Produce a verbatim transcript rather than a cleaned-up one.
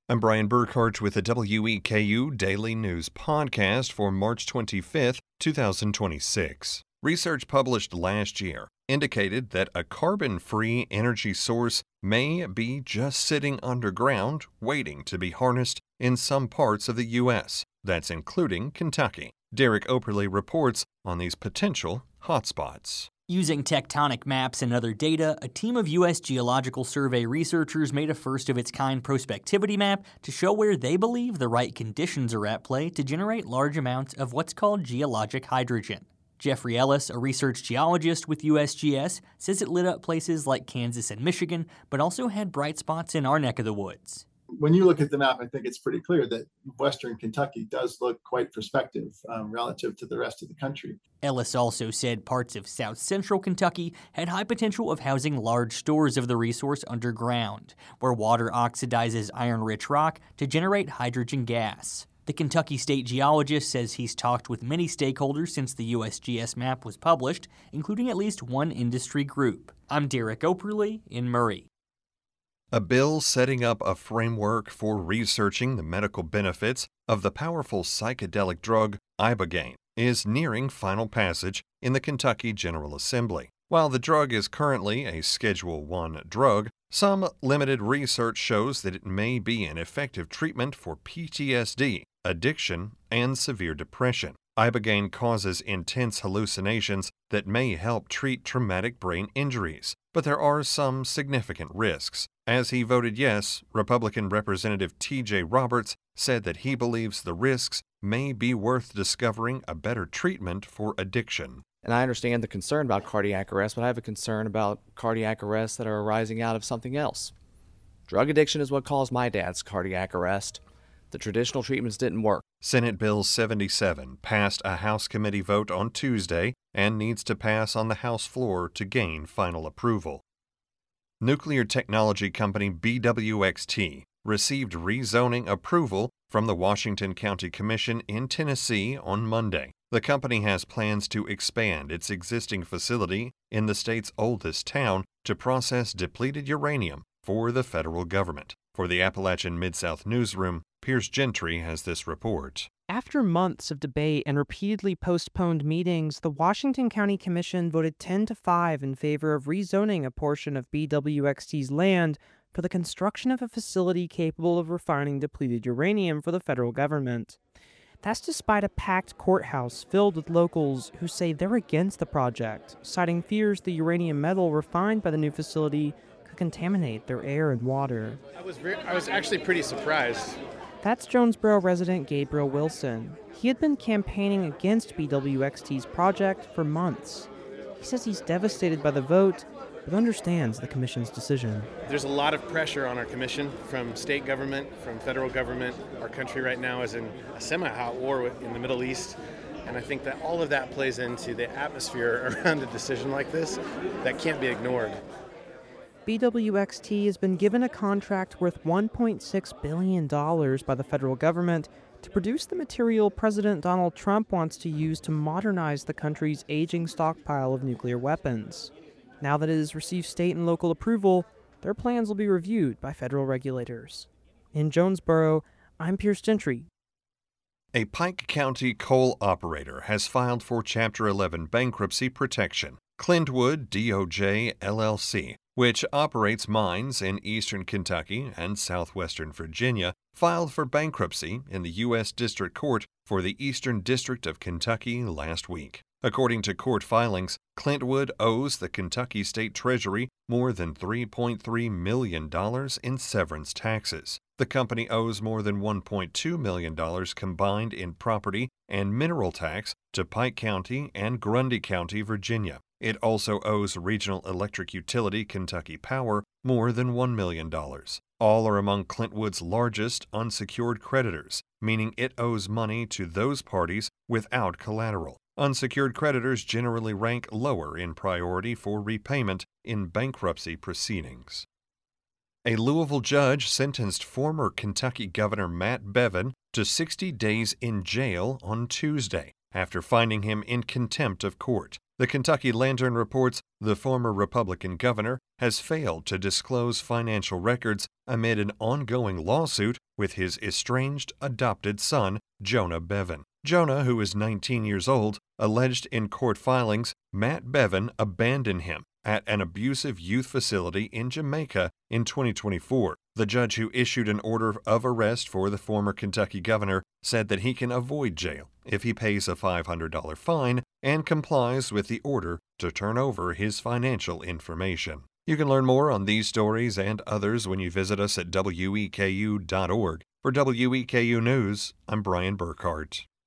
I'm Brian Burkhardt with the W E K U Daily News Podcast for March twenty-fifth, two thousand twenty-six. Research published last year indicated that a carbon-free energy source may be just sitting underground waiting to be harnessed in some parts of the U S. That's including Kentucky. Derek Operly reports on these potential hotspots. Using tectonic maps and other data, a team of U S Geological Survey researchers made a first-of-its-kind prospectivity map to show where they believe the right conditions are at play to generate large amounts of what's called geologic hydrogen. Jeffrey Ellis, a research geologist with U S G S, says it lit up places like Kansas and Michigan, but also had bright spots in our neck of the woods. When you look at the map, I think it's pretty clear that western Kentucky does look quite prospective um, relative to the rest of the country. Ellis also said parts of south central Kentucky had high potential of housing large stores of the resource underground, where water oxidizes iron-rich rock to generate hydrogen gas. The Kentucky state geologist says he's talked with many stakeholders since the U S G S map was published, including at least one industry group. I'm Derek Operly in Murray. A bill setting up a framework for researching the medical benefits of the powerful psychedelic drug ibogaine is nearing final passage in the Kentucky General Assembly. While the drug is currently a Schedule one drug, some limited research shows that it may be an effective treatment for P T S D, addiction, and severe depression. Ibogaine causes intense hallucinations that may help treat traumatic brain injuries, but there are some significant risks. As he voted yes, Republican Representative T J Roberts said that he believes the risks may be worth discovering a better treatment for addiction. And I understand the concern about cardiac arrest, but I have a concern about cardiac arrests that are arising out of something else. Drug addiction is what caused my dad's cardiac arrest. The traditional treatments didn't work. Senate Bill seventy-seven passed a House committee vote on Tuesday and needs to pass on the House floor to gain final approval. Nuclear technology company B W X T received rezoning approval from the Washington County Commission in Tennessee on Monday. The company has plans to expand its existing facility in the state's oldest town to process depleted uranium for the federal government. For the Appalachian Mid-South Newsroom, Piers Gentry has this report. After months of debate and repeatedly postponed meetings, the Washington County Commission voted ten to five in favor of rezoning a portion of B W X T's land for the construction of a facility capable of refining depleted uranium for the federal government. That's despite a packed courthouse filled with locals who say they're against the project, citing fears the uranium metal refined by the new facility could contaminate their air and water. I was very, I was actually pretty surprised. That's Jonesboro resident Gabriel Wilson. He had been campaigning against B W X T's project for months. He says he's devastated by the vote, but understands the commission's decision. There's a lot of pressure on our commission from state government, from federal government. Our country right now is in a semi-hot war in the Middle East, and I think that all of that plays into the atmosphere around a decision like this that can't be ignored. B W X T has been given a contract worth one point six billion dollars by the federal government to produce the material President Donald Trump wants to use to modernize the country's aging stockpile of nuclear weapons. Now that it has received state and local approval, their plans will be reviewed by federal regulators. In Jonesboro, I'm Piers Gentry. A Pike County coal operator has filed for Chapter eleven bankruptcy protection. Clintwood D O J L L C, which operates mines in eastern Kentucky and southwestern Virginia, filed for bankruptcy in the U S District Court for the Eastern District of Kentucky last week. According to court filings, Clintwood owes the Kentucky State Treasury more than three point three million dollars in severance taxes. The company owes more than one point two million dollars combined in property and mineral tax to Pike County and Grundy County, Virginia. It also owes regional electric utility Kentucky Power more than one million dollars. All are among Clintwood's largest unsecured creditors, meaning it owes money to those parties without collateral. Unsecured creditors generally rank lower in priority for repayment in bankruptcy proceedings. A Louisville judge sentenced former Kentucky Governor Matt Bevin to sixty days in jail on Tuesday after finding him in contempt of court. The Kentucky Lantern reports the former Republican governor has failed to disclose financial records amid an ongoing lawsuit with his estranged adopted son, Jonah Bevan. Jonah, who is nineteen years old, alleged in court filings Matt Bevan abandoned him at an abusive youth facility in Jamaica in twenty twenty-four. The judge who issued an order of arrest for the former Kentucky governor said that he can avoid jail if he pays a five hundred dollars fine and complies with the order to turn over his financial information. You can learn more on these stories and others when you visit us at W E K U dot org. For W E K U News, I'm Brian Burkhart.